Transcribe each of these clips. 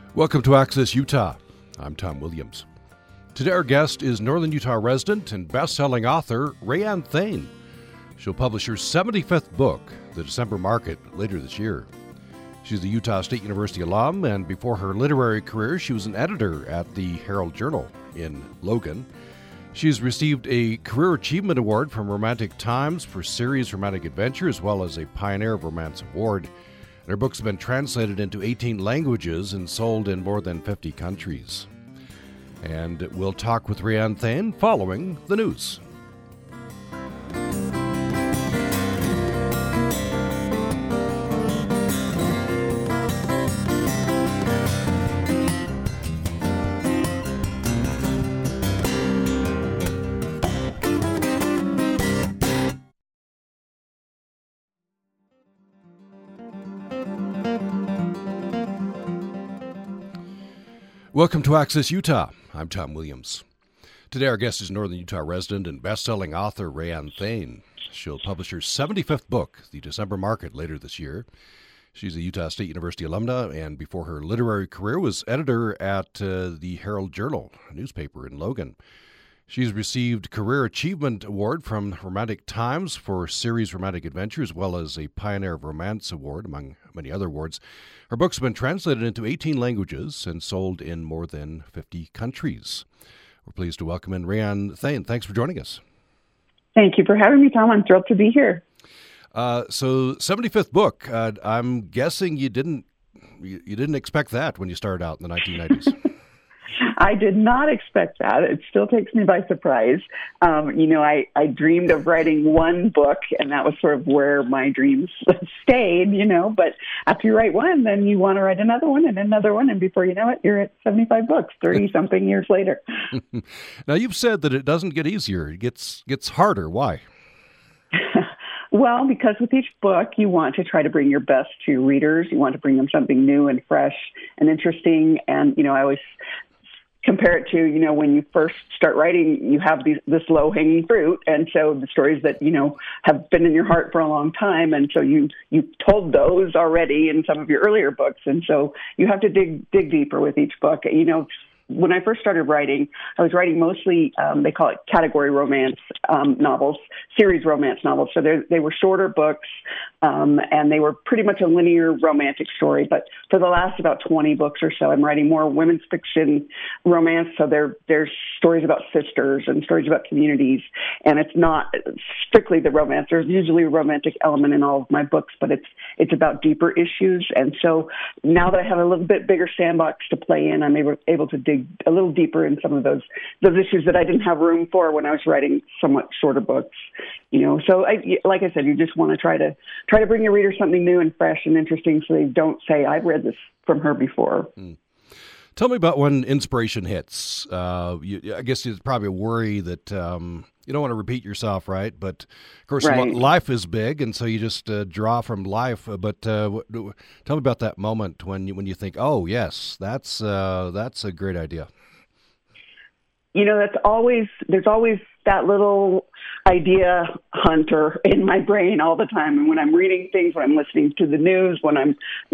Welcome to Access Utah. I'm Tom Williams. Today our guest is Northern Utah resident and best-selling author Rayanne Thayne. She'll publish her 75th book, The December Market, later this year. She's a Utah State University alum, and before her literary career, she was an editor at the Herald Journal in Logan. She's received a Career Achievement Award from Romantic Times for Series Romantic Adventure, as well as a Pioneer of Romance Award. Her books have been translated into 18 languages and sold in more than 50 countries. And we'll talk with Rayanne Thayne following the news. Welcome to Access Utah. I'm Tom Williams. Today our guest is Northern Utah resident and best-selling author Rayanne Thayne. She'll publish her 75th book, The December Market, later this year. She's a Utah State University alumna, and before her literary career was editor at the Herald Journal, a newspaper in Logan. She's received Career Achievement Award from Romantic Times for Series Romantic Adventure, as well as a Pioneer of Romance Award, among many other awards. Her books have been translated into 18 languages and sold in more than 50 countries. We're pleased to welcome in Rayanne Thayne. Thanks for joining us. Thank you for having me, Tom. I'm thrilled to be here. So 75th book. I'm guessing you didn't expect that when you started out in the 1990s. I did not expect that. It still takes me by surprise. I dreamed of writing one book, and that was sort of where my dreams stayed, But after you write one, then you want to write another one and another one. And before you know it, you're at 75 books, 30-something years later. Now, you've said that it doesn't get easier. It gets harder. Why? Well, because with each book, you want to try to bring your best to readers. You want to bring them something new and fresh and interesting. And, I always compare it to, when you first start writing, you have this low-hanging fruit. And so the stories that, have been in your heart for a long time. And so you told those already in some of your earlier books. And so you have to dig deeper with each book. When I first started writing, I was writing mostly, they call it category romance novels, series romance novels. So they were shorter books, and they were pretty much a linear romantic story. But for the last about 20 books or so, I'm writing more women's fiction romance. So there's stories about sisters and stories about communities. And it's not strictly the romance. There's usually a romantic element in all of my books, but it's about deeper issues. And so now that I have a little bit bigger sandbox to play in, I'm able to dig a little deeper in some of those issues that I didn't have room for when I was writing somewhat shorter books. So like I said, you just want to try to bring your reader something new and fresh and interesting, so they don't say, "I've read this from her before." Tell me about when inspiration hits. I guess it's probably a worry that you don't want to repeat yourself, right? But of course, right. Life is big, and so you just draw from life. But tell me about that moment when you think, "Oh, yes, that's a great idea." There's always that little idea hunter in my brain all the time. And when I'm reading things, when I'm listening to the news, when I'm,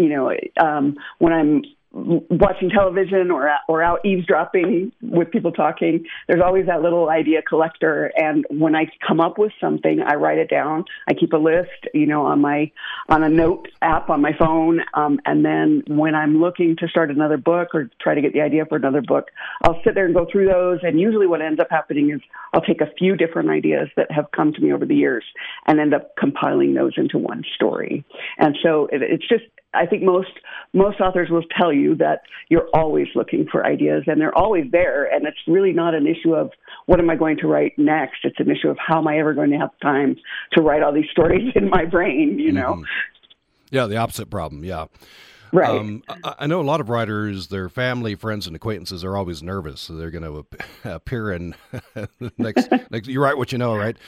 when I'm watching television or out eavesdropping with people talking, there's always that little idea collector. And when I come up with something, I write it down. I keep a list, on a note app on my phone. And then when I'm looking to start another book or try to get the idea for another book, I'll sit there and go through those. And usually what ends up happening is I'll take a few different ideas that have come to me over the years and end up compiling those into one story. And so it's just, I think most authors will tell you that you're always looking for ideas, and they're always there. And it's really not an issue of what am I going to write next. It's an issue of how am I ever going to have time to write all these stories in my brain, Mm-hmm. Yeah, the opposite problem. Yeah. Right. I know a lot of writers, their family, friends, and acquaintances are always nervous. So they're going to appear in next. You write what you know, right?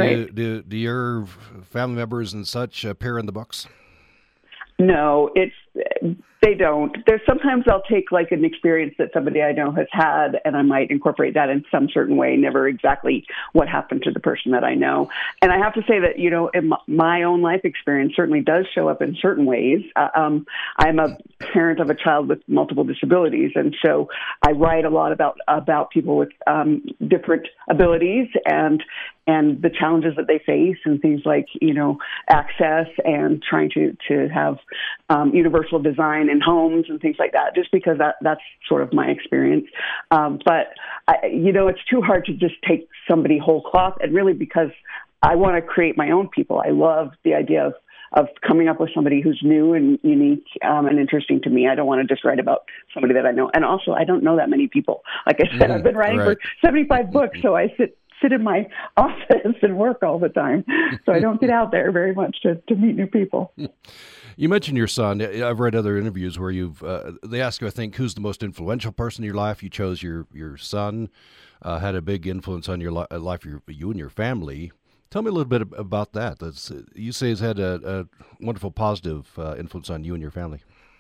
Do your family members and such appear in the books? No, they don't. There's sometimes I'll take like an experience that somebody I know has had, and I might incorporate that in some certain way, never exactly what happened to the person that I know. And I have to say that, in my own life experience certainly does show up in certain ways. I'm a parent of a child with multiple disabilities, and so I write a lot about people with different abilities and the challenges that they face, and things like, access and trying to have universal design in homes and things like that, just because that's sort of my experience. But it's too hard to just take somebody whole cloth, and really because I want to create my own people. I love the idea of coming up with somebody who's new and unique and interesting to me. I don't want to just write about somebody that I know. And also, I don't know that many people. Like I said, I've been writing for 75 books, so I sit in my office and work all the time. So I don't get out there very much to meet new people. You mentioned your son. I've read other interviews where they ask you, I think, who's the most influential person in your life. You chose your son, had a big influence on your life, you and your family. Tell me a little bit about that. You say he's had a wonderful positive influence on you and your family.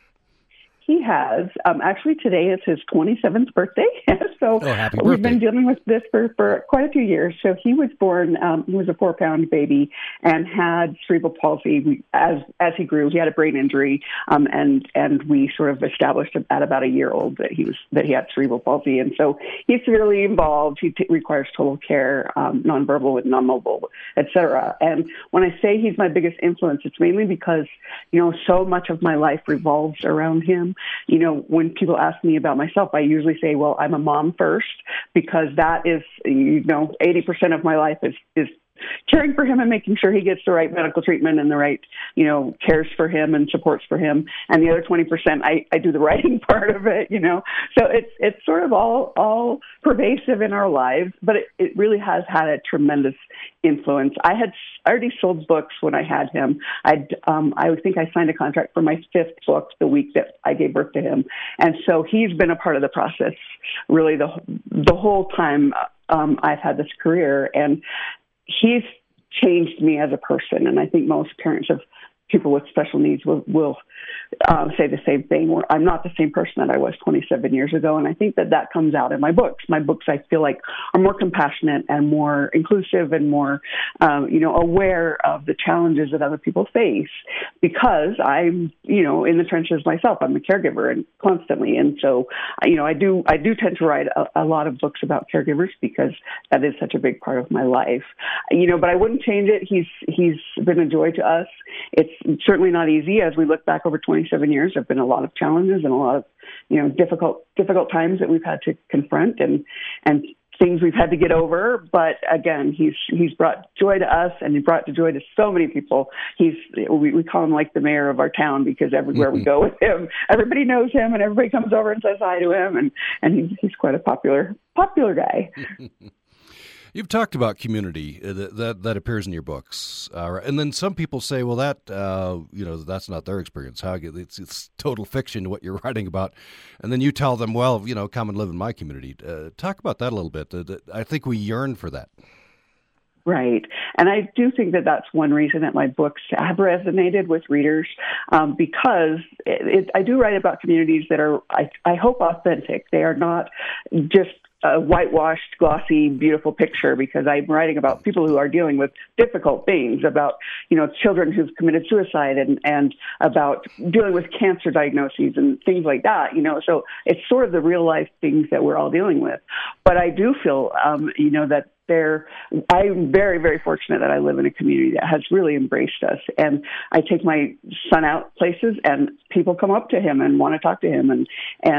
He has. Actually, today is his 27th birthday. So happy we've birthday. been dealing with this for quite a few years. So he was born, he was a 4-pound baby and had cerebral palsy. As he grew, he had a brain injury, and we sort of established at about a year old that he had cerebral palsy. And so he's severely involved. He requires total care, nonverbal and non-mobile, et cetera. And when I say he's my biggest influence, it's mainly because, so much of my life revolves around him. When people ask me about myself, I usually say, well, I'm a mom first, because that is, 80% of my life is caring for him and making sure he gets the right medical treatment and the right, cares for him and supports for him. And the other 20%, I do the writing part of it, So it's sort of all pervasive in our lives, but it really has had a tremendous influence. I already sold books when I had him. I think I signed a contract for my 5th book the week that I gave birth to him. And so he's been a part of the process really the whole time I've had this career. And he's changed me as a person, and I think most parents of people with special needs will say the same thing. I'm not the same person that I was 27 years ago, and I think that comes out in my books. My books, I feel like, are more compassionate and more inclusive and more, aware of the challenges that other people face, because I'm, in the trenches myself. I'm a caregiver and constantly, and so, I do tend to write a lot of books about caregivers because that is such a big part of my life. But I wouldn't change it. He's been a joy to us. It's certainly not easy. As we look back over 27 years, there have been a lot of challenges and a lot of, difficult times that we've had to confront and things we've had to get over. But again, he's brought joy to us, and he brought joy to so many people. We call him like the mayor of our town, because everywhere we go with him, everybody knows him and everybody comes over and says hi to him. And he's quite a popular guy. You've talked about community that appears in your books, and then some people say, "Well, that's not their experience. It's total fiction what you're writing about," and then you tell them, "Well, come and live in my community." Talk about that a little bit. I think we yearn for that. Right. And I do think that that's one reason that my books have resonated with readers, because I do write about communities that are, I hope, authentic. They are not just a whitewashed, glossy, beautiful picture, because I'm writing about people who are dealing with difficult things, about, children who've committed suicide and about dealing with cancer diagnoses and things like that, So it's sort of the real life things that we're all dealing with. But I do feel, that I'm very, very fortunate that I live in a community that has really embraced us. And I take my son out places and people come up to him and want to talk to him. And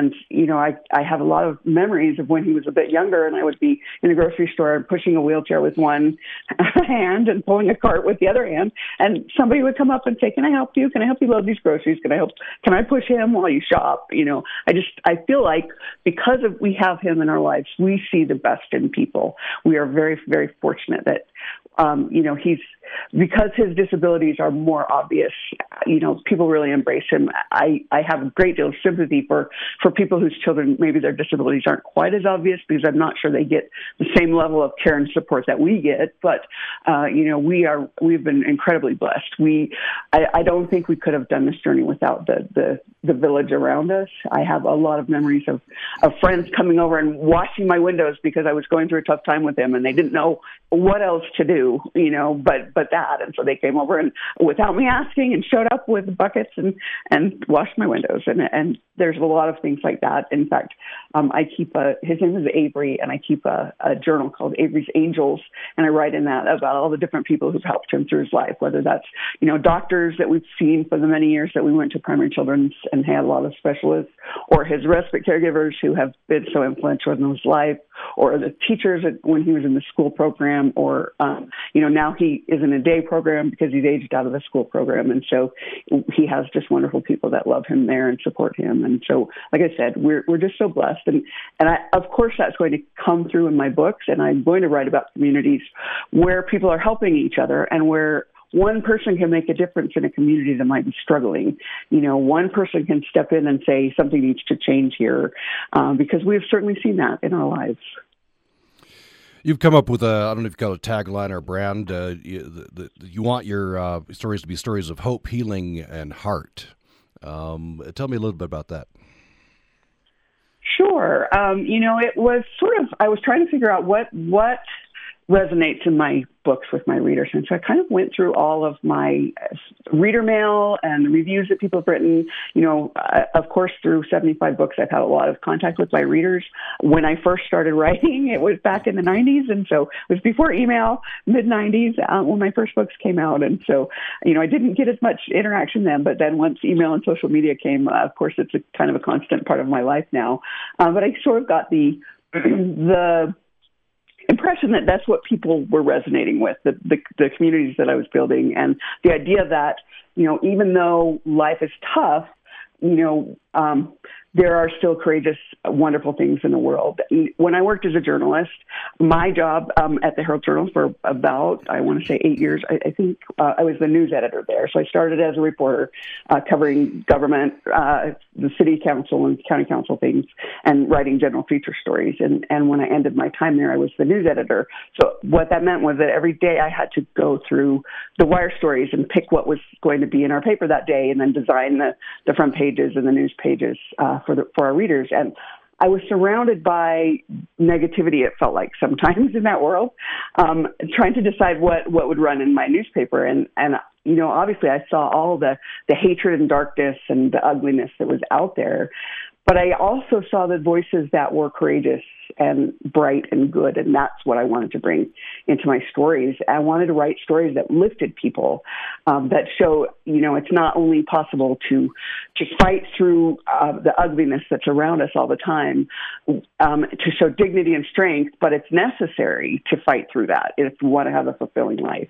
I have a lot of memories of when he was a bit younger, and I would be in a grocery store pushing a wheelchair with one hand and pulling a cart with the other hand. And somebody would come up and say, "Can I help you? Can I help you load these groceries? Can I push him while you shop?" I feel like because we have him in our lives, we see the best in people. We are very, very fortunate Because his disabilities are more obvious, people really embrace him. I have a great deal of sympathy for people whose children, maybe their disabilities aren't quite as obvious, because I'm not sure they get the same level of care and support that we get. But, we've been incredibly blessed. I don't think we could have done this journey without the village around us. I have a lot of memories of friends coming over and washing my windows because I was going through a tough time with him, and they didn't know what else to do, but that. And so they came over and without me asking and showed up with buckets and washed my windows. And there's a lot of things like that. In fact, I keep his name is Avery, and I keep a journal called Avery's Angels. And I write in that about all the different people who've helped him through his life, whether that's, doctors that we've seen for the many years that we went to Primary Children's and had a lot of specialists, or his respite caregivers who have been so influential in his life, or the teachers when he was in the school program, or, now he is in a day program because he's aged out of the school program. And so he has just wonderful people that love him there and support him. And so, like I said, we're just so blessed. And of course, that's going to come through in my books. And I'm going to write about communities where people are helping each other and where one person can make a difference in a community that might be struggling. One person can step in and say something needs to change here, because we've certainly seen that in our lives. You've come up with I don't know if you call it a tagline or a brand. You want your stories to be stories of hope, healing, and heart. Tell me a little bit about that. Sure. It was I was trying to figure out what resonates in my books with my readers. And so I kind of went through all of my reader mail and the reviews that people have written. Of course, through 75 books, I've had a lot of contact with my readers. When I first started writing, it was back in the 90s. And so it was before email, mid-90s, when my first books came out. And so, I didn't get as much interaction then. But then once email and social media came, of course, it's a kind of a constant part of my life now. But I sort of got the impression that that's what people were resonating with, the communities that I was building, and the idea that, even though life is tough, there are still courageous, wonderful things in the world. When I worked as a journalist, my job at the Herald Journal for about, I want to say 8 years, I think I was the news editor there. So I started as a reporter covering government, the city council and county council things, and writing general feature stories. And when I ended my time there, I was the news editor. So what that meant was that every day I had to go through the wire stories and pick what was going to be in our paper that day, and then design the front pages and the news pages for our readers. And I was surrounded by negativity, it felt like sometimes in that world, trying to decide what would run in my newspaper. And obviously I saw all the hatred and darkness and the ugliness that was out there. But I also saw the voices that were courageous and bright and good, and that's what I wanted to bring into my stories. I wanted to write stories that lifted people, that show, it's not only possible to fight through the ugliness that's around us all the time, to show dignity and strength, but it's necessary to fight through that if we want to have a fulfilling life.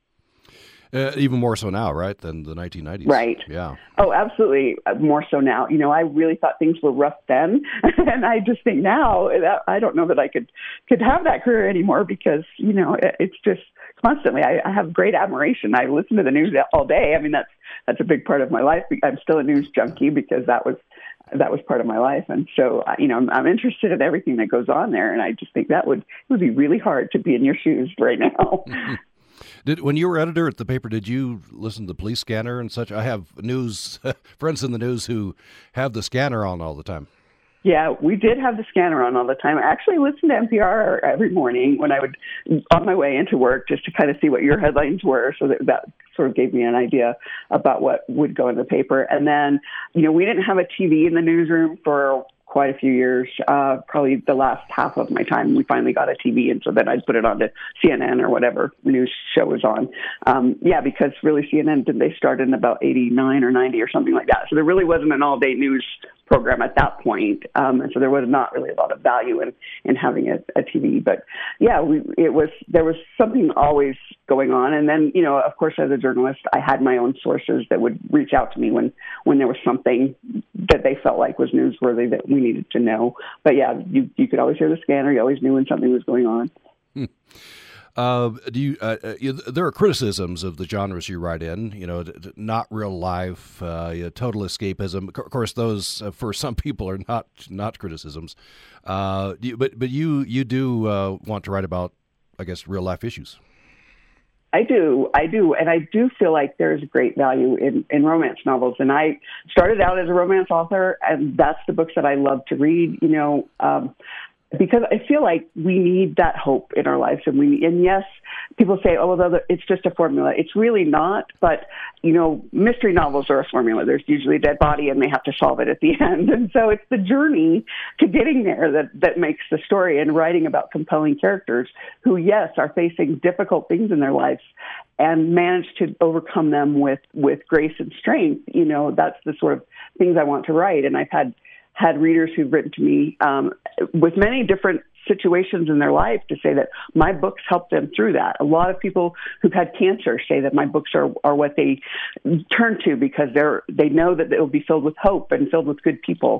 Even more so now, right, than the 1990s. Right. Yeah. Oh, absolutely. More so now. I really thought things were rough then. And I just think now that I don't know that I could have that career anymore because, it's just constantly. I have great admiration. I listen to the news all day. I mean, that's a big part of my life. I'm still a news junkie because that was part of my life. And so, I'm interested in everything that goes on there. And I just think it would be really hard to be in your shoes right now. When you were editor at the paper, did you listen to the police scanner and such? I have friends in the news who have the scanner on all the time. Yeah, we did have the scanner on all the time. I actually listened to NPR every morning when I would, on my way into work, just to kind of see what your headlines were. So that sort of gave me an idea about what would go in the paper. And then, we didn't have a TV in the newsroom for quite a few years, probably the last half of my time. We finally got a TV, and so then I'd put it on to CNN or whatever news show was on. Because really CNN, they started in about 89 or 90 or something like that. So there really wasn't an all-day news program at that point. And so there was not really a lot of value in having a TV. But yeah, there was something always going on. And then, of course, as a journalist, I had my own sources that would reach out to me when there was something that they felt like was newsworthy that we needed to know. But yeah, you could always hear the scanner. You always knew when something was going on. There are criticisms of the genres you write in, not real life, total escapism. Of course, those for some people are not criticisms. But you do want to write about, I guess, real life issues. I do. And I do feel like there's great value in romance novels. And I started out as a romance author, and that's the books that I love to read, because I feel like we need that hope in our lives. And yes, people say, oh, well, it's just a formula. It's really not. But, mystery novels are a formula. There's usually a dead body and they have to solve it at the end. And so it's the journey to getting there that makes the story, and writing about compelling characters who, yes, are facing difficult things in their lives and manage to overcome them with grace and strength. That's the sort of things I want to write. And I've had readers who've written to me with many different situations in their life to say that my books helped them through that. A lot of people who've had cancer say that my books are what they turn to because they know that it will be filled with hope and filled with good people.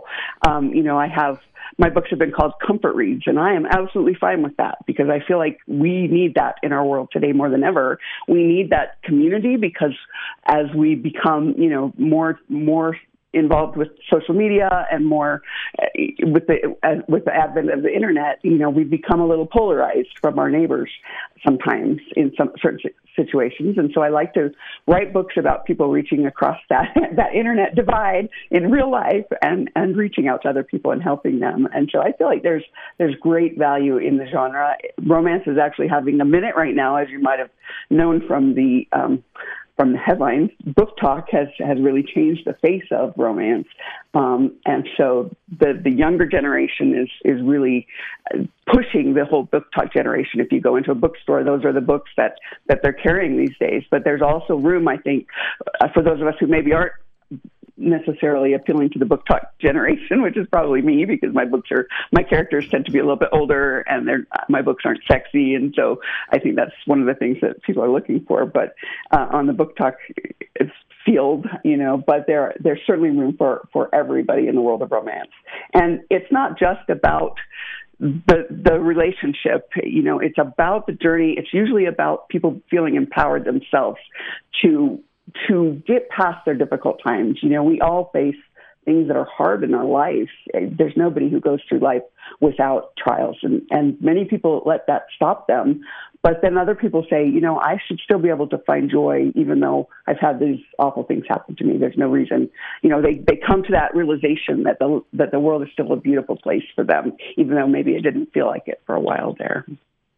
My books have been called comfort reads, and I am absolutely fine with that because I feel like we need that in our world today more than ever. We need that community because as we become, more involved with social media and more with the advent of the internet, we've become a little polarized from our neighbors sometimes in some certain situations. And so I like to write books about people reaching across that internet divide in real life and reaching out to other people and helping them. And so I feel like there's great value in the genre. Romance is actually having a minute right now, as you might have known from the headlines. Book Talk has really changed the face of romance. And so the younger generation is really pushing the whole Book Talk generation. If you go into a bookstore, those are the books that they're carrying these days. But there's also room, I think, for those of us who maybe aren't necessarily appealing to the Book Talk generation, which is probably me because my characters tend to be a little bit older and my books aren't sexy. And so I think that's one of the things that people are looking for. But on the Book Talk field, but there's certainly room for everybody in the world of romance. And it's not just about the relationship, it's about the journey. It's usually about people feeling empowered themselves to get past their difficult times. We all face things that are hard in our life. There's nobody who goes through life without trials, and many people let that stop them. But then other people say, I should still be able to find joy even though I've had these awful things happen to me. There's no reason. They come to that realization that the world is still a beautiful place for them, even though maybe it didn't feel like it for a while there.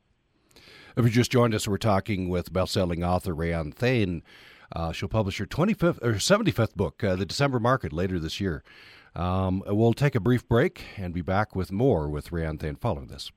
If you just joined us, we're talking with best-selling author Rayanne Thayne. She'll publish her 75th book, The December Market, later this year. We'll take a brief break and be back with more with Rayanne Thayne following this.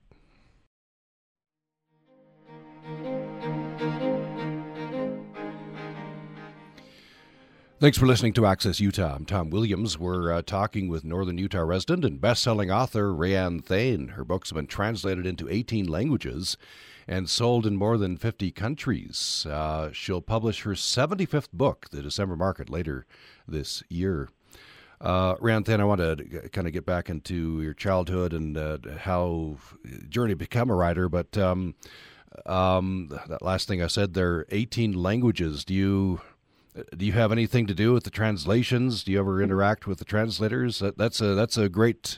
Thanks for listening to Access Utah. I'm Tom Williams. We're talking with Northern Utah resident and best-selling author Rayanne Thayne. Her books have been translated into 18 languages and sold in more than 50 countries. She'll publish her 75th book, The December Market, later this year. Rayanne Thayne, I want to kind of get back into your childhood and how journey to become a writer, but that last thing I said there, 18 languages. Do you have anything to do with the translations? Do you ever interact with the translators? That's a great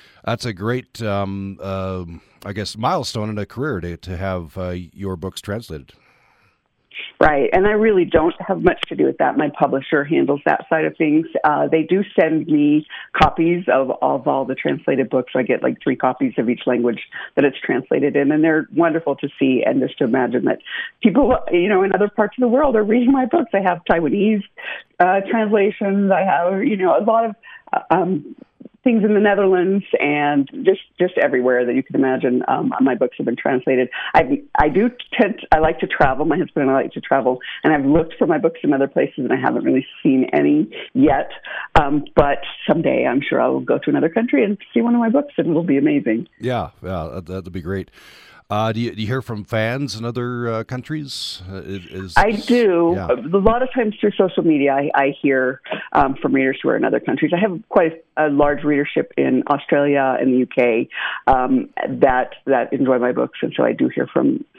I guess, milestone in a career to have your books translated. Right, and I really don't have much to do with that. My publisher handles that side of things. They do send me copies of all the translated books. I get like 3 copies of each language that it's translated in, and they're wonderful to see. And just to imagine that people, in other parts of the world are reading my books. I have Taiwanese translations. I have, a lot of things in the Netherlands and just everywhere that you can imagine. My books have been translated. I like to travel. My husband and I like to travel, and I've looked for my books in other places, and I haven't really seen any yet. But someday I'm sure I'll go to another country and see one of my books, and it'll be amazing. Yeah, that'd be great. Do you hear from fans in other countries? I do. Yeah. A lot of times through social media, I hear from readers who are in other countries. I have quite a large readership in Australia and the UK that enjoy my books, and so I do hear from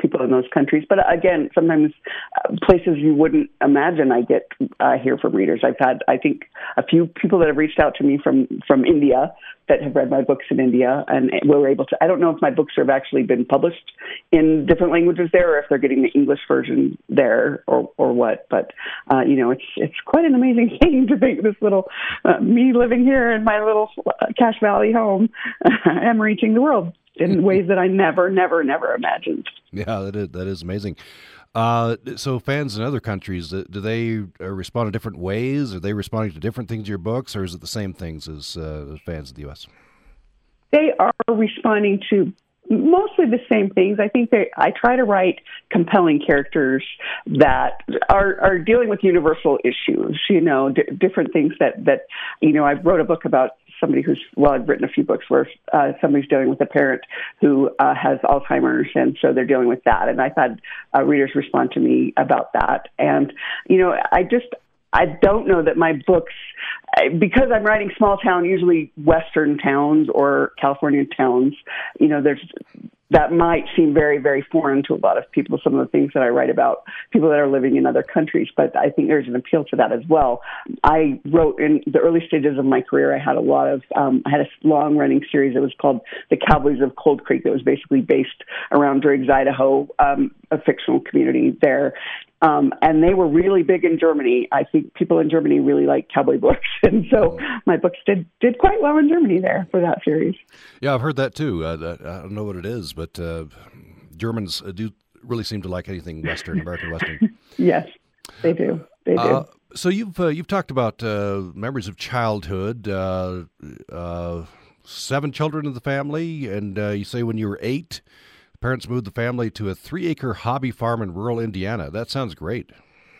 people in those countries. But again, sometimes places you wouldn't imagine I get hear from readers. I've had, I think, a few people that have reached out to me from India that have read my books in India and were able to. I don't know if my books have actually been published in different languages there, or if they're getting the English version there, or what. But it's quite an amazing thing to think this little me living here in my little Cache Valley home, I'm reaching the world in ways that I never imagined. Yeah, that is amazing. So fans in other countries, do they respond in different ways? Are they responding to different things to your books, or is it the same things as fans in the U.S.? They are responding to mostly the same things. I think I try to write compelling characters that are dealing with universal issues, different things that I wrote a book about somebody I've written a few books where somebody's dealing with a parent who has Alzheimer's, and so they're dealing with that. And I've had readers respond to me about that. And, I don't know that my books, because I'm writing small town, usually Western towns or California towns, that might seem very, very foreign to a lot of people, some of the things that I write about people that are living in other countries. But I think there's an appeal to that as well. I wrote in the early stages of my career, I had I had a long-running series that was called The Cowboys of Cold Creek that was basically based around Driggs, Idaho, a fictional community there. And they were really big in Germany. I think people in Germany really like cowboy books. And so my books did quite well in Germany there for that series. Yeah, I've heard that too. I don't know what it is, but Germans do really seem to like anything Western, American Western. Yes, they do. They do. So you've talked about memories of childhood, 7 children in the family, and you say when you were 8, parents moved the family to a 3-acre hobby farm in rural Indiana. That sounds great.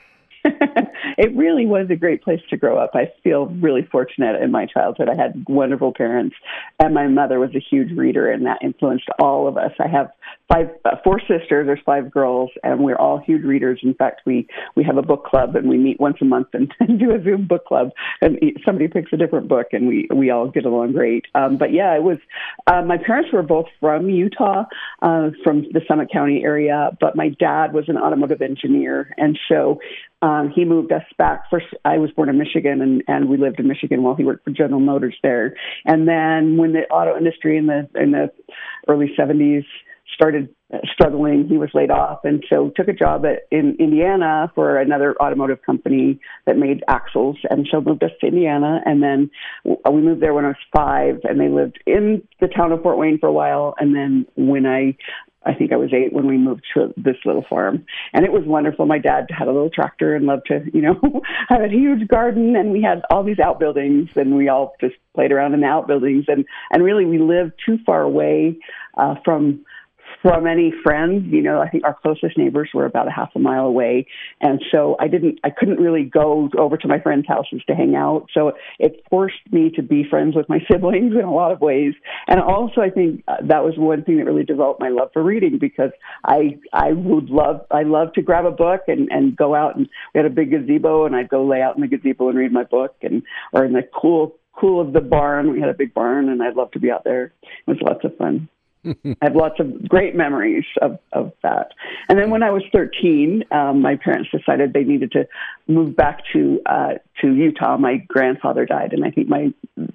It really was a great place to grow up. I feel really fortunate in my childhood. I had wonderful parents, and my mother was a huge reader, and that influenced all of us. I have 4 sisters. There's 5 girls, and we're all huge readers. In fact, we have a book club, and we meet once a month and do a Zoom book club. And somebody picks a different book, and we all get along great. But yeah, it was. My parents were both from Utah, from the Summit County area, but my dad was an automotive engineer, and so he moved us back. First, I was born in Michigan, and we lived in Michigan while he worked for General Motors there. And then when the auto industry in the early 70s started struggling, he was laid off, and so took a job in Indiana for another automotive company that made axles, and so moved us to Indiana. And then we moved there when I was 5, and they lived in the town of Fort Wayne for a while. And then when I think I was 8 when we moved to this little farm, and it was wonderful. My dad had a little tractor and loved to, have a huge garden, and we had all these outbuildings, and we all just played around in the outbuildings. And really, we lived too far away from any friends. I think our closest neighbors were about a half a mile away. And so I couldn't really go over to my friends' houses to hang out. So it forced me to be friends with my siblings in a lot of ways. And also, I think that was one thing that really developed my love for reading, because I love to grab a book and go out, and we had a big gazebo, and I'd go lay out in the gazebo and read my book, or in the cool of the barn. We had a big barn, and I'd love to be out there. It was lots of fun. I have lots of great memories of that. And then when I was 13, my parents decided they needed to move back to Utah. My grandfather died, and I think I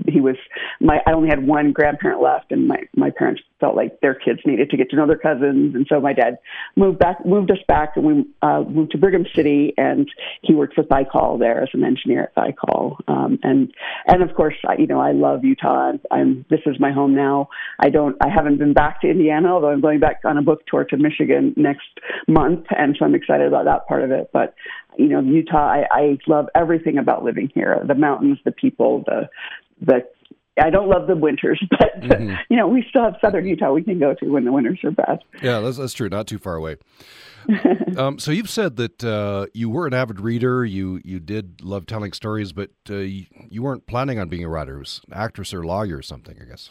only had one grandparent left, and my parents felt like their kids needed to get to know their cousins. And so my dad moved us back, and we moved to Brigham City, and he worked with Vicol there as an engineer at Vicol. And of course, I love Utah. This is my home now. I haven't been back to Indiana, although I'm going back on a book tour to Michigan next month, and so I'm excited about that part of it. But Utah, I love everything about living here: the mountains, the people, the I don't love the winters, but we still have southern Utah we can go to when the winters are bad. Yeah, that's true. Not too far away. So you've said that you were an avid reader. You did love telling stories, but you weren't planning on being a writer. It was an actress or lawyer or something, I guess.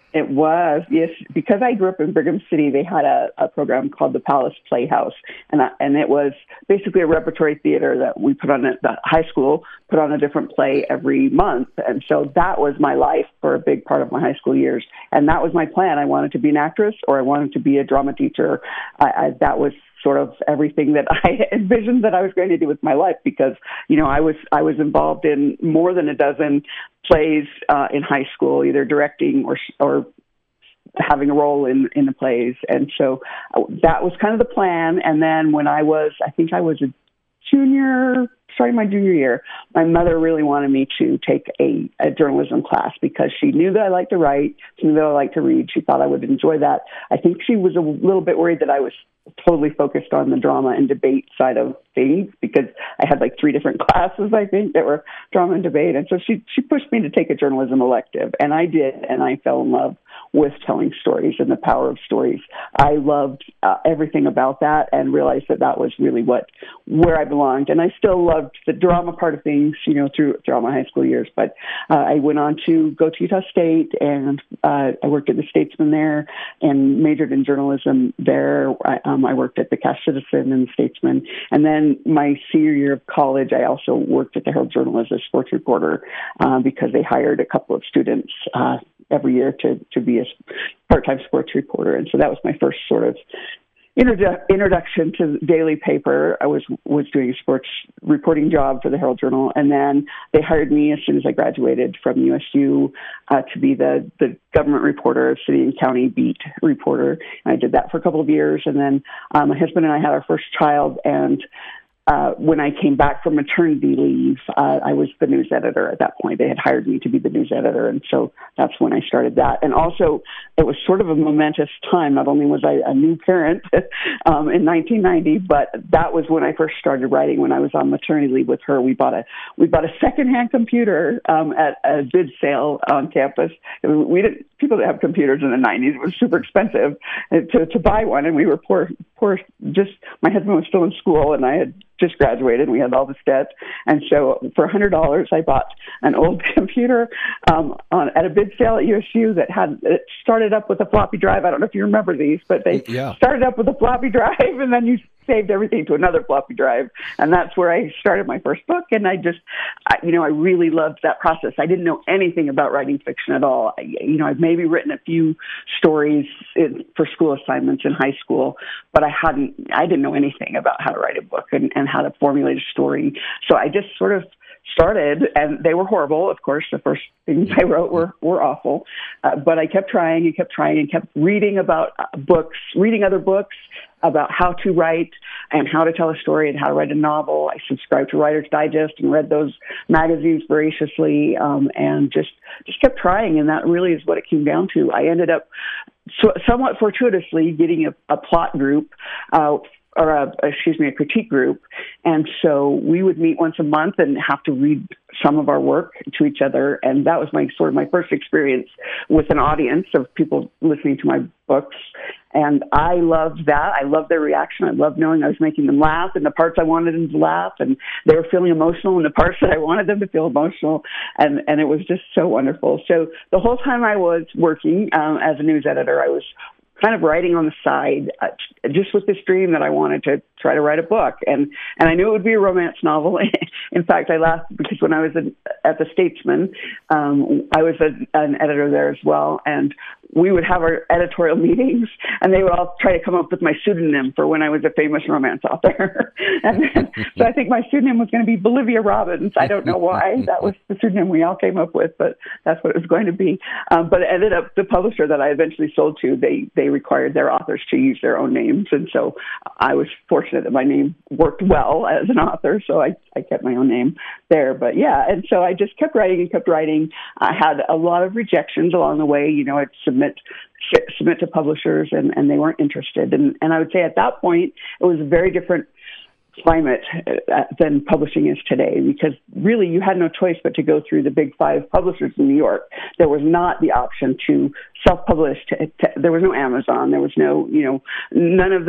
It was, yes, because I grew up in Brigham City. They had a program called the Palace Playhouse, and it was basically a repertory theater that we put on. The high school put on a different play every month, and so that was my life for a big part of my high school years. And that was my plan. I wanted to be an actress, or I wanted to be a drama teacher. That was sort of everything that I envisioned that I was going to do with my life, because, you know, I was involved in more than a dozen plays in high school, either directing or having a role in the plays. And so that was kind of the plan. And then when I think I was a junior, starting my junior year, my mother really wanted me to take a journalism class because she knew that I liked to write. She knew that I liked to read. She thought I would enjoy that. I think she was a little bit worried that I was totally focused on the drama and debate side of things, because I had like 3 different classes, I think, that were drama and debate. And so she pushed me to take a journalism elective, and I did, and I fell in love with telling stories and the power of stories. I loved everything about that, and realized that was really where I belonged. And I still loved the drama part of things, you know, throughout my high school years. But I went on to go to Utah State, and I worked at the Statesman there and majored in journalism there. I worked at the Cash Citizen and the Statesman. And then my senior year of college, I also worked at the Herald Journal as a sports reporter because they hired a couple of students every year to be a part-time sports reporter. And so that was my first sort of introduction to the daily paper. I was doing a sports reporting job for the Herald Journal, and then they hired me as soon as I graduated from USU to be the government reporter, city and county beat reporter. And I did that for a couple of years, and then my husband and I had our first child, and when I came back from maternity leave, I was the news editor at that point. They had hired me to be the news editor, and so that's when I started that. And also, it was sort of a momentous time. Not only was I a new parent in 1990, but that was when I first started writing. When I was on maternity leave with her, we bought a secondhand computer at a bid sale on campus. People that have computers in the 90s, it was super expensive to buy one, and we were poor. Just my husband was still in school, and I had just graduated. We had all this debt, and so for $100, I bought an old computer at a bid sale at USU it started up with a floppy drive. I don't know if you remember these, but they started up with a floppy drive, and then you saved everything to another floppy drive, and that's where I started my first book. And I really loved that process. I didn't know anything about writing fiction at all. I've maybe written a few stories for school assignments in high school, but I didn't know anything about how to write a book and how to formulate a story. So I just sort of started, and they were horrible. Of course, the first things I wrote were awful, but I kept trying and kept reading about reading other books about how to write and how to tell a story and how to write a novel. I subscribed to Writer's Digest and read those magazines voraciously, and just kept trying. And that really is what it came down to. I ended up somewhat fortuitously getting a plot group, a critique group. And so we would meet once a month and have to read some of our work to each other. And that was my first experience with an audience of people listening to my books. And I loved that. I loved their reaction. I loved knowing I was making them laugh in the parts I wanted them to laugh, and they were feeling emotional in the parts that I wanted them to feel emotional. And it was just so wonderful. So the whole time I was working as a news editor, I was kind of writing on the side, just with this dream that I wanted to try to write a book. And I knew it would be a romance novel. In fact, I laughed because when I was at the Statesman, I was an editor there as well. And we would have our editorial meetings, and they would all try to come up with my pseudonym for when I was a famous romance author. So I think my pseudonym was going to be Bolivia Robbins. I don't know why. That was the pseudonym we all came up with, but that's what it was going to be. But it ended up, the publisher that I eventually sold to, they required their authors to use their own names. And so I was fortunate that my name worked well as an author, so I kept my own name there. But yeah, and so I just kept writing and kept writing. I had a lot of rejections along the way. I'd submit to publishers, and they weren't interested. And I would say at that point, it was a very different climate than publishing is today, because really you had no choice but to go through the big 5 publishers in New York. There was not the option to self-publish. There was no Amazon. There was no, none of those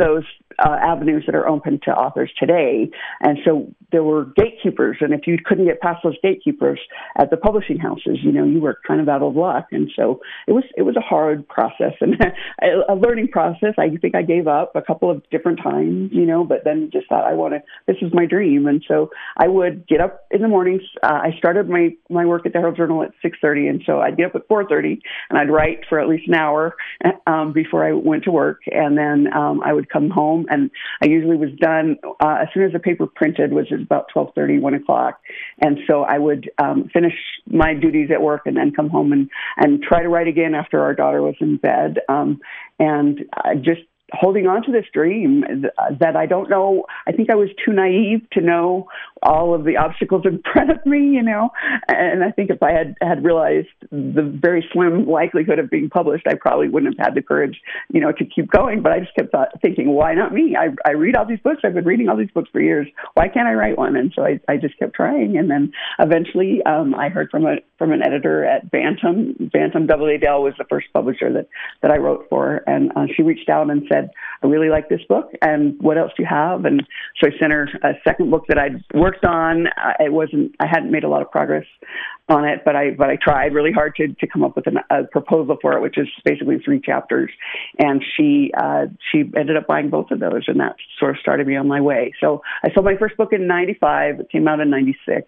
avenues that are open to authors today. And so there were gatekeepers, and if you couldn't get past those gatekeepers at the publishing houses, you were kind of out of luck. And so it was a hard process and a learning process. I think I gave up a couple of different times, but then just thought this is my dream. And so I would get up in the mornings. I started my work at the Herald Journal at 6:30, and so I'd get up at 4:30 and I'd write for at least an hour before I went to work, and then I would come home, and I usually was done as soon as the paper printed, which is about 12:30, 1 o'clock. And so I would finish my duties at work and then come home and try to write again after our daughter was in bed. And just holding on to this dream that I don't know. I think I was too naive to know all of the obstacles in front of me, and I think if I had realized the very slim likelihood of being published, I probably wouldn't have had the courage, to keep going. But I just kept thinking, why not me? I read all these books. I've been reading all these books for years. Why can't I write one? And so I just kept trying. And then eventually I heard from an editor at Bantam. Bantam Doubleday Dale was the first publisher that I wrote for. And she reached out and said, I really like this book, and what else do you have? And so I sent her a second book that I'd worked on. I hadn't made a lot of progress on it, but I tried really hard to come up with a proposal for it, which is basically 3 chapters. And she ended up buying both of those, and that sort of started me on my way. So I sold my first book in 95. It came out in 96.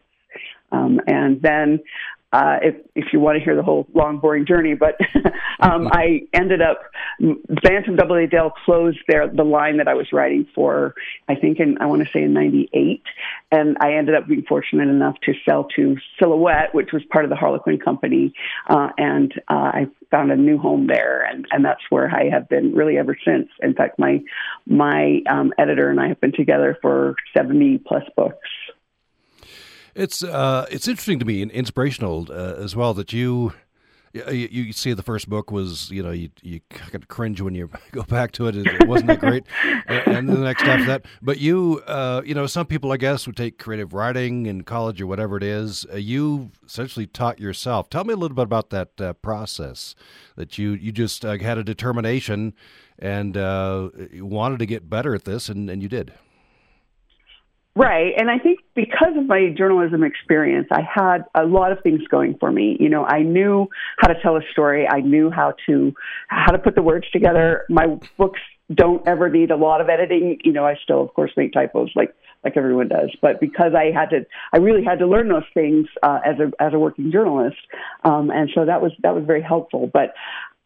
And then if you want to hear the whole long, boring journey, but I ended up, Bantam Doubleday Dale closed the line that I was writing for, I think I want to say in 98. And I ended up being fortunate enough to sell to Silhouette, which was part of the Harlequin Company. And I found a new home there. And that's where I have been really ever since. In fact, my editor and I have been together for 70 plus books. It's interesting to me and inspirational as well that you see the first book was, you kind of cringe when you go back to it. It wasn't that great. And the next after that. But you, some people, I guess, would take creative writing in college or whatever it is. You essentially taught yourself. Tell me a little bit about that process, that you just had a determination and you wanted to get better at this, and you did. Right. And I think because of my journalism experience, I had a lot of things going for me. I knew how to tell a story. I knew how to put the words together. My books don't ever need a lot of editing. I still, of course, make typos like everyone does. But because I really had to learn those things as a working journalist. And so that was very helpful. But,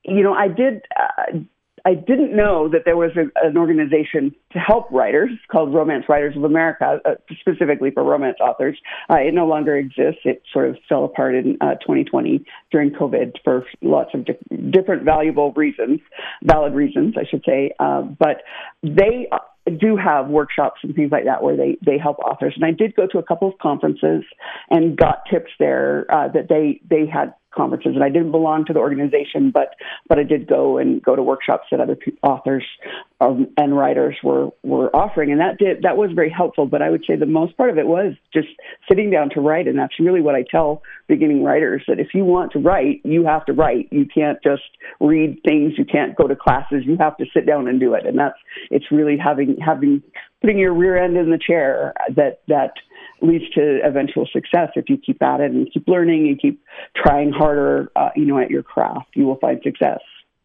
I didn't know that there was an organization to help writers called Romance Writers of America, specifically for romance authors. It no longer exists. It sort of fell apart in 2020 during COVID for lots of different valid reasons, I should say. But they do have workshops and things like that where they help authors. And I did go to a couple of conferences and got tips there that they had conferences, and I didn't belong to the organization, but I did go to workshops that other authors and writers were offering, and that was very helpful. But I would say the most part of it was just sitting down to write, and that's really what I tell beginning writers, that if you want to write, you have to write. You can't just read things. You can't go to classes. You have to sit down and do it, and it's really putting your rear end in the chair that leads to eventual success. If you keep at it and keep learning and keep trying harder, at your craft, you will find success.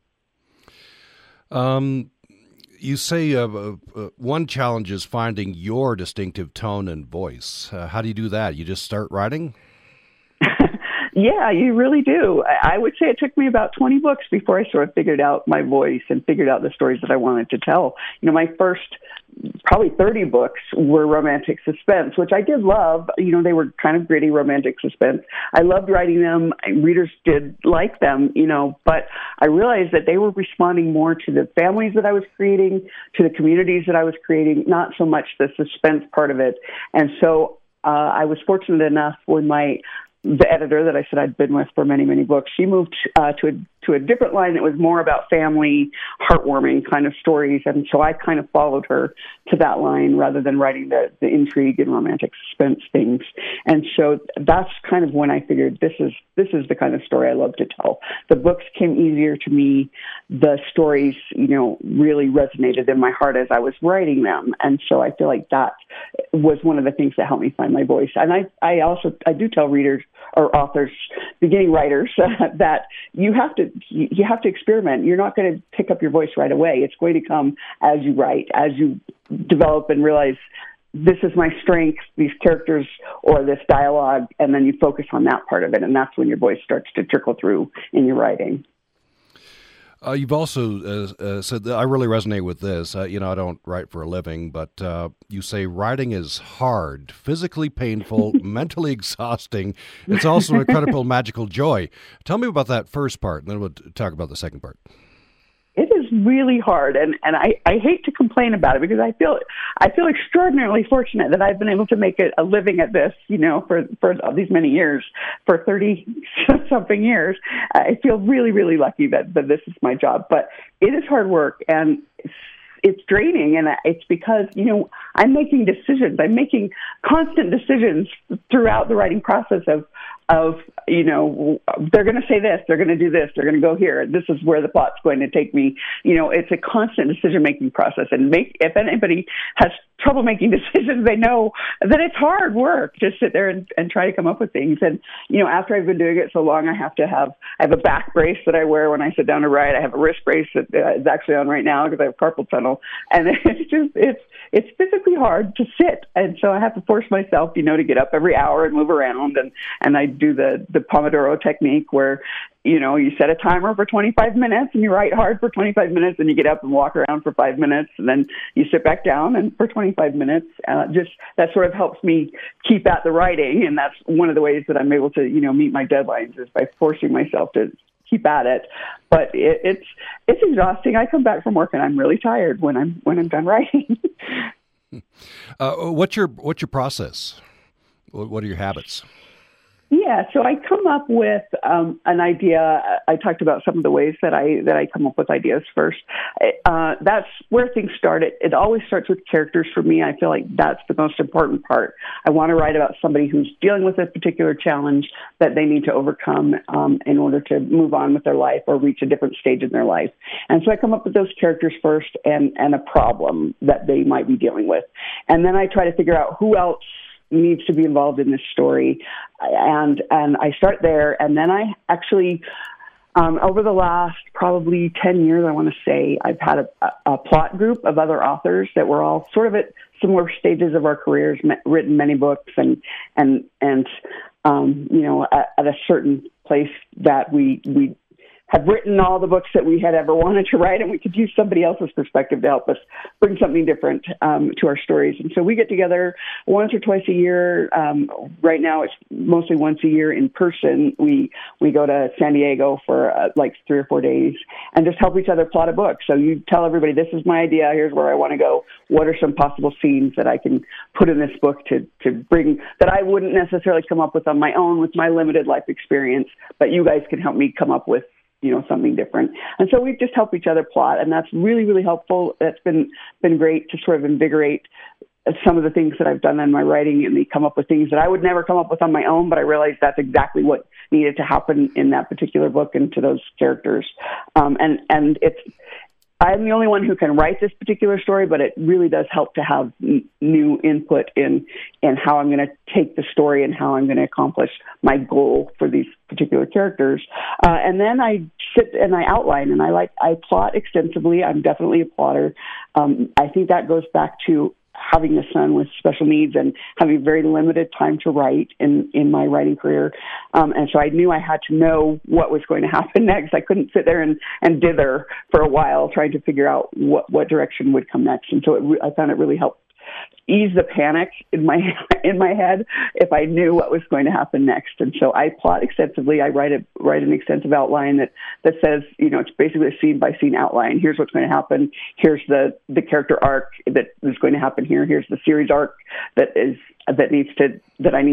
You say one challenge is finding your distinctive tone and voice. How do you do that? You just start writing? Yeah, you really do. I would say it took me about 20 books before I sort of figured out my voice and figured out the stories that I wanted to tell. My first probably 30 books were romantic suspense, which I did love. They were kind of gritty romantic suspense. I loved writing them. Readers did like them, but I realized that they were responding more to the families that I was creating, to the communities that I was creating, not so much the suspense part of it. And so I was fortunate enough when the editor that I said I'd been with for many, many books, she moved to to a different line that was more about family, heartwarming kind of stories. And so I kind of followed her to that line rather than writing the intrigue and romantic suspense things. And so that's kind of when I figured this is the kind of story I love to tell. The books came easier to me. The stories, really resonated in my heart as I was writing them. And so I feel like that was one of the things that helped me find my voice. And I do tell readers or authors, beginning writers, that you have to experiment. You're not going to pick up your voice right away. It's going to come as you write, as you develop and realize this is my strength, these characters or this dialogue, and then you focus on that part of it, and that's when your voice starts to trickle through in your writing. You've also said that I really resonate with this. I don't write for a living, but you say writing is hard, physically painful, mentally exhausting. It's also an incredible magical joy. Tell me about that first part, and then we'll talk about the second part. It is really hard, and I hate to complain about it because I feel extraordinarily fortunate that I've been able to make a living at this, for these many years, for 30-something years. I feel really, really lucky that this is my job. But it is hard work, and it's draining, and it's because, I'm making decisions. I'm making constant decisions throughout the writing process of they're going to say this, they're going to do this, they're going to go here. This is where the plot's going to take me. It's a constant decision-making process. And if anybody has trouble making decisions, they know that it's hard work to sit there and try to come up with things. And, after I've been doing it so long, I have a back brace that I wear when I sit down to write. I have a wrist brace that is actually on right now because I have carpal tunnel. And it's physically hard to sit. And so I have to force myself, to get up every hour and move around. And I do the Pomodoro technique where, you set a timer for 25 minutes and you write hard for 25 minutes and you get up and walk around for 5 minutes and then you sit back down and for 25 minutes. That sort of helps me keep at the writing. And that's one of the ways that I'm able to, meet my deadlines is by forcing myself to keep at it. But it's exhausting. I come back from work and I'm really tired when I'm done writing. What's your process? What are your habits? Yeah, so I come up with an idea. I talked about some of the ways that I come up with ideas first. That's where things start. It always starts with characters for me. I feel like that's the most important part. I want to write about somebody who's dealing with a particular challenge that they need to overcome in order to move on with their life or reach a different stage in their life. And so I come up with those characters first and a problem that they might be dealing with. And then I try to figure out who else needs to be involved in this story. And I start there. And then I actually, over the last probably 10 years, I want to say, I've had a plot group of other authors that were all sort of at similar stages of our careers, written many books and at a certain place that we have written all the books that we had ever wanted to write, and we could use somebody else's perspective to help us bring something different to our stories. And so we get together once or twice a year. Right now, it's mostly once a year in person. We go to San Diego for like 3 or 4 days and just help each other plot a book. So you tell everybody, this is my idea. Here's where I want to go. What are some possible scenes that I can put in this book to bring that I wouldn't necessarily come up with on my own with my limited life experience, but you guys can help me come up with something different. And so we just help each other plot, and that's really, really helpful. That's been great to sort of invigorate some of the things that I've done in my writing, and they come up with things that I would never come up with on my own, but I realized that's exactly what needed to happen in that particular book and to those characters. And I'm the only one who can write this particular story, but it really does help to have new input in how I'm going to take the story and how I'm going to accomplish my goal for these particular characters. And then I sit and I outline, and I plot extensively. I'm definitely a plotter. I think that goes back to having a son with special needs and having very limited time to write in my writing career. And so I knew I had to know what was going to happen next. I couldn't sit there and dither for a while trying to figure out what direction would come next. And so I found it really helped ease the panic in my head if I knew what was going to happen next. And so I plot extensively. I write an extensive outline that says, it's basically a scene by scene outline. Here's what's going to happen. Here's the character arc that is going to happen here. Here's the series arc that I need to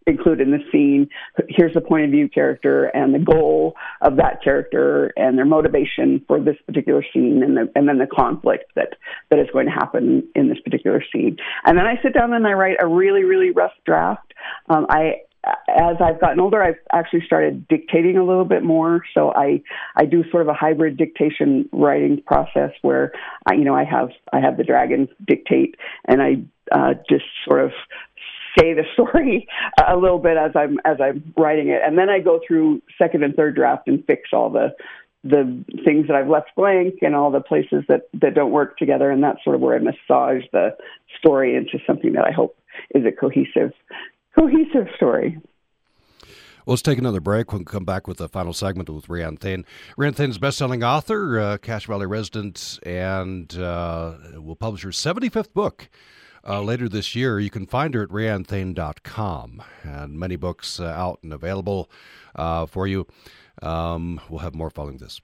include in the scene. Here's the point of view character and the goal of that character and their motivation for this particular scene, and then the conflict that is going to happen in this particular scene. And then I sit down and I write a really, really rough draft. As I've gotten older, I've actually started dictating a little bit more. So I do sort of a hybrid dictation writing process where I have the dragon dictate, and I just sort of say the story a little bit as I'm writing it, and then I go through second and third draft and fix all the things that I've left blank and all the places that don't work together, and that's sort of where I massage the story into something that I hope is a cohesive story. Well, let's take another break. We'll come back with the final segment with Raeanne Thayne. Raeanne Thayne is a best-selling author, Cache Valley resident, and will publish her 75th book later this year. You can find her at raeannethayne.com, and many books out and available for you. We'll have more following this.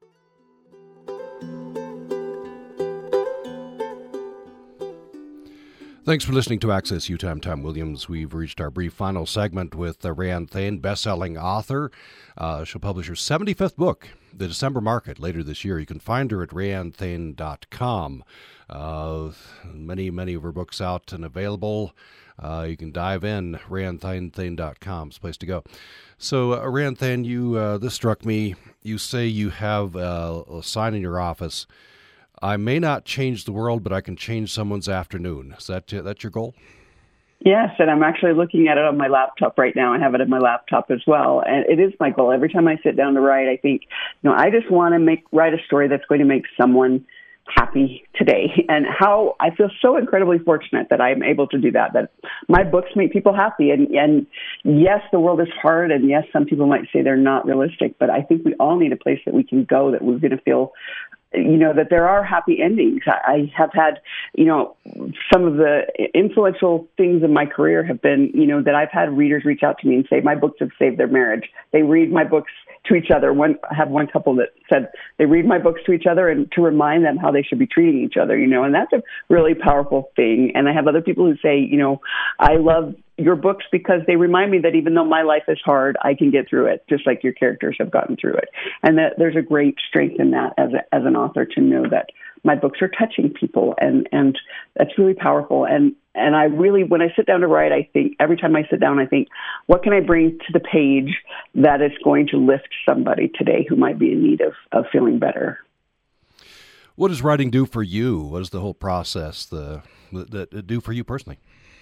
Thanks for listening to Access Utah. I'm Tom Williams. We've reached our brief final segment with Raeanne Thayne, best-selling author. She'll publish her 75th book, The December Market, later this year. You can find her at raeannethayne.com. Many of her books out and available. You can dive in, raeannethayne.com is the place to go. So, Raeanne Thayne, this struck me. You say you have a sign in your office, I may not change the world, but I can change someone's afternoon. Is that your goal? Yes, and I'm actually looking at it on my laptop right now. I have it in my laptop as well, and it is my goal. Every time I sit down to write, I think, I just want to write a story that's going to make someone happy today, and how I feel so incredibly fortunate that I'm able to do that my books make people happy. And yes, the world is hard, and yes, some people might say they're not realistic, but I think we all need a place that we can go that we're going to feel that there are happy endings. I have had, some of the influential things in my career have been, that I've had readers reach out to me and say, my books have saved their marriage. They read my books to each other. I have one couple that said they read my books to each other and to remind them how they should be treating each other, and that's a really powerful thing. And I have other people who say, I love your books because they remind me that even though my life is hard, I can get through it, just like your characters have gotten through it. And that there's a great strength in that as an author, to know that my books are touching people, and that's really powerful. And I really, when I sit down to write, I think every time I sit down, I think, what can I bring to the page that is going to lift somebody today who might be in need of feeling better? What does writing do for you? What is the whole process that do for you personally?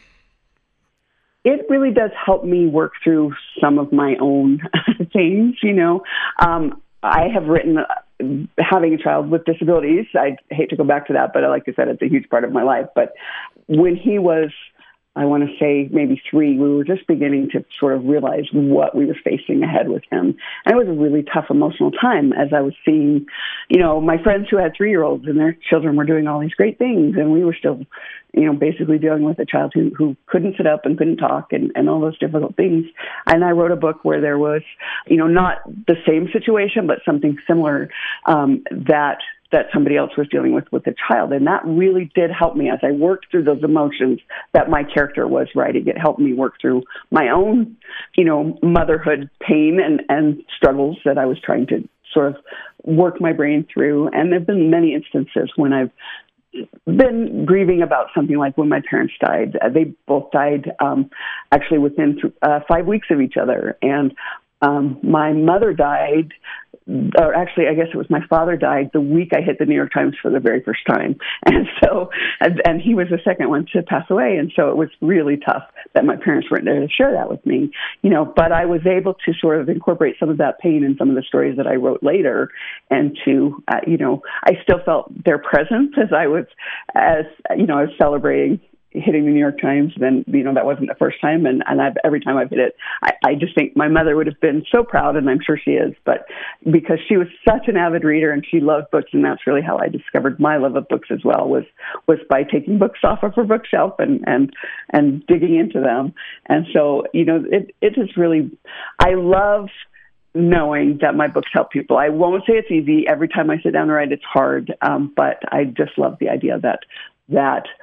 It really does help me work through some of my own things. I have written having a child with disabilities. I hate to go back to that, but like I said, it's a huge part of my life. But when he was, I want to say maybe 3, we were just beginning to sort of realize what we were facing ahead with him. And it was a really tough emotional time as I was seeing, my friends who had 3-year-olds and their children were doing all these great things. And we were still, basically dealing with a child who couldn't sit up and couldn't talk and all those difficult things. And I wrote a book where there was, not the same situation, but something similar that somebody else was dealing with a child. And that really did help me as I worked through those emotions that my character was writing. It helped me work through my own, motherhood pain and struggles that I was trying to sort of work my brain through. And there have been many instances when I've been grieving about something like when my parents died. They both died actually within 5 weeks of each other. And my mother died, or actually, I guess it was my father died the week I hit the New York Times for the very first time. And so, and he was the second one to pass away. And so it was really tough that my parents weren't there to share that with me, but I was able to sort of incorporate some of that pain in some of the stories that I wrote later. And to, I still felt their presence as I was celebrating hitting the New York Times. Then, that wasn't the first time. And every time I've hit it, I just think my mother would have been so proud, and I'm sure she is, but because she was such an avid reader and she loved books. And that's really how I discovered my love of books as well, was by taking books off of her bookshelf and digging into them. And so, it is really, I love knowing that my books help people. I won't say it's easy. Every time I sit down to write, it's hard. But I just love the idea that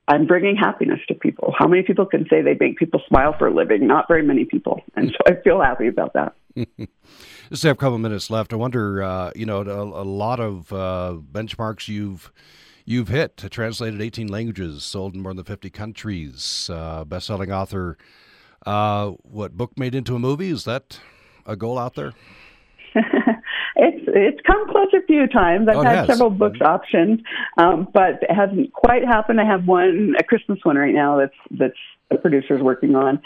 I'm bringing happiness to people. How many people can say they make people smile for a living? Not very many people. And so I feel happy about that. Just have a couple of minutes left. I wonder, a lot of benchmarks you've hit, translated 18 languages, sold in more than 50 countries, best-selling author. What book made into a movie? Is that a goal out there? It's come close a few times. I've had several books optioned, but it hasn't quite happened. I have a Christmas one right now that's the producer's working on.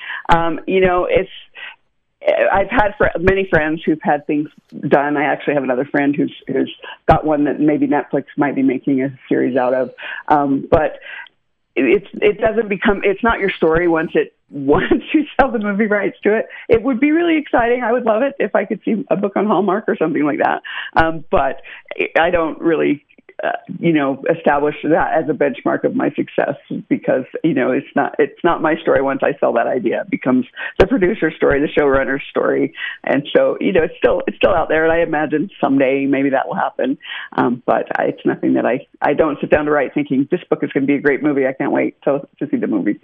I've had many friends who've had things done. I actually have another friend who's got one that maybe Netflix might be making a series out of. But it doesn't become, it's not your story once you sell the movie rights to it. It would be really exciting. I would love it if I could see a book on Hallmark or something like that. But I don't really, establish that as a benchmark of my success because, it's not my story. Once I sell that idea, it becomes the producer's story, the showrunner's story. And so, it's still out there. And I imagine someday maybe that will happen. But it's nothing that I don't sit down to write thinking this book is going to be a great movie. I can't wait to see the movie.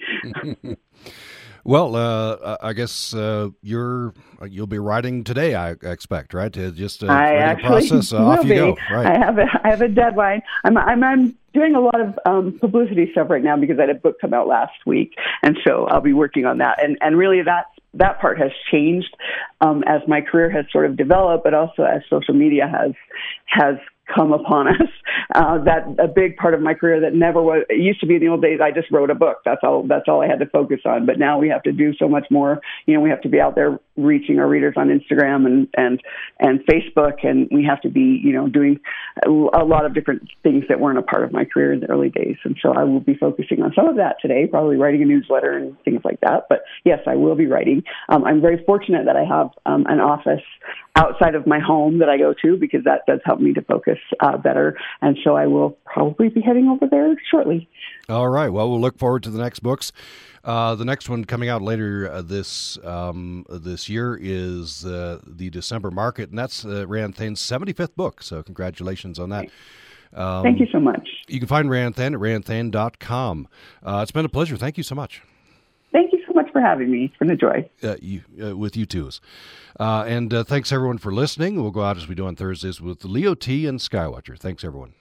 Well, I guess you'll be writing today. I expect, right? Just I actually process. Off you go. Right. I have a deadline. I'm doing a lot of publicity stuff right now because I had a book come out last week, and so I'll be working on that. And really, that part has changed as my career has sort of developed, but also as social media has come upon us. That a big part of my career that never was. It used to be in the old days. I just wrote a book. That's all I had to focus on. But now we have to do so much more. We have to be out there reaching our readers on Instagram and Facebook, and we have to be doing a lot of different things that weren't a part of my career in the early days. And so I will be focusing on some of that today, probably writing a newsletter and things like that. But yes, I will be writing. I'm very fortunate that I have an office outside of my home that I go to because that does help me to focus better. And so I will probably be heading over there shortly. All right. Well, we'll look forward to the next books. The next one coming out later this year is the December Market, and that's Raeanne Thane's 75th book. So congratulations on that. Thank you so much. You can find Raeanne Thane at raeannethane.com. It's been a pleasure. Thank you so much. Thank you so much for having me. It's been a joy. With you too. And thanks everyone for listening. We'll go out as we do on Thursdays with Leo T. and Skywatcher. Thanks everyone.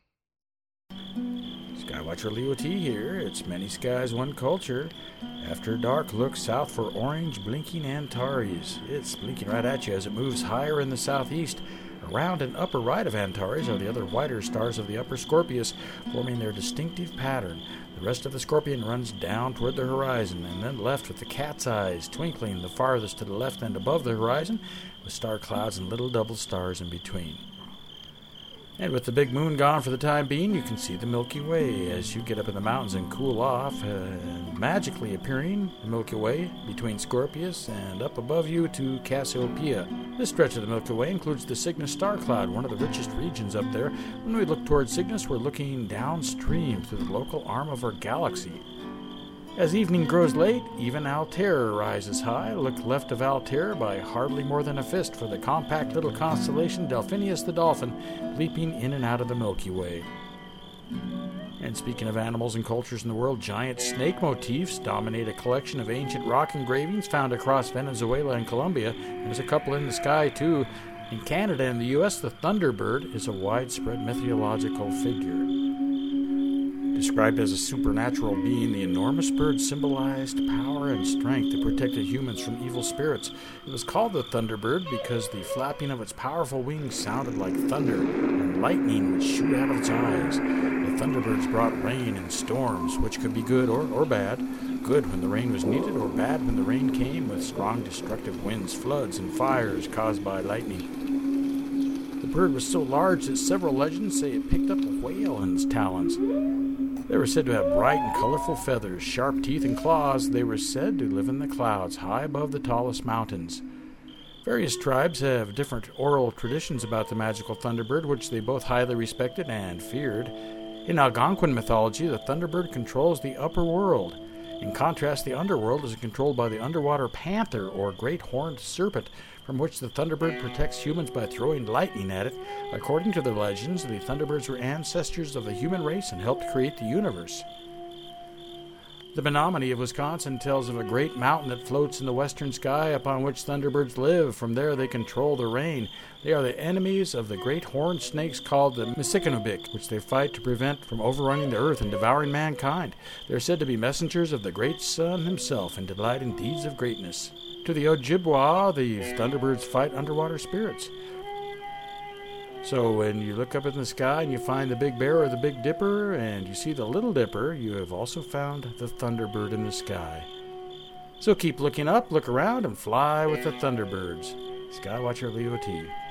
Skywatcher Leo T here. It's Many Skies, One Culture. After dark, look south for orange blinking Antares. It's blinking right at you as it moves higher in the southeast. Around and upper right of Antares are the other whiter stars of the upper Scorpius, forming their distinctive pattern. The rest of the Scorpion runs down toward the horizon, and then left with the cat's eyes twinkling the farthest to the left and above the horizon, with star clouds and little double stars in between. And with the big moon gone for the time being, you can see the Milky Way as you get up in the mountains and cool off, magically appearing the Milky Way between Scorpius and up above you to Cassiopeia. This stretch of the Milky Way includes the Cygnus star cloud, one of the richest regions up there. When we look towards Cygnus, we're looking downstream through the local arm of our galaxy. As evening grows late, even Altair rises high. Look left of Altair by hardly more than a fist for the compact little constellation Delphinius the Dolphin, leaping in and out of the Milky Way. And speaking of animals and cultures in the world, giant snake motifs dominate a collection of ancient rock engravings found across Venezuela and Colombia. There's a couple in the sky, too. In Canada and the U.S., the thunderbird is a widespread mythological figure. Described as a supernatural being, the enormous bird symbolized power and strength that protected humans from evil spirits. It was called the Thunderbird because the flapping of its powerful wings sounded like thunder, and lightning would shoot out of its eyes. The Thunderbirds brought rain and storms, which could be good or bad. Good when the rain was needed, or bad when the rain came with strong destructive winds, floods, and fires caused by lightning. The bird was so large that several legends say it picked up a whale in its talons. They were said to have bright and colorful feathers, sharp teeth, and claws. They were said to live in the clouds, high above the tallest mountains. Various tribes have different oral traditions about the magical thunderbird, which they both highly respected and feared. In Algonquin mythology, the thunderbird controls the upper world. In contrast, the underworld is controlled by the underwater panther, or great horned serpent, from which the thunderbird protects humans by throwing lightning at it. According to the legends, the thunderbirds were ancestors of the human race and helped create the universe. The Menominee of Wisconsin tells of a great mountain that floats in the western sky upon which thunderbirds live. From there they control the rain. They are the enemies of the great horned snakes called the Misikanubik, which they fight to prevent from overrunning the earth and devouring mankind. They are said to be messengers of the great sun himself and delight in deeds of greatness. To the Ojibwa, the thunderbirds fight underwater spirits. So when you look up in the sky and you find the Big Bear or the Big Dipper and you see the Little Dipper, you have also found the Thunderbird in the sky. So keep looking up, look around, and fly with the Thunderbirds. Skywatcher Leo T.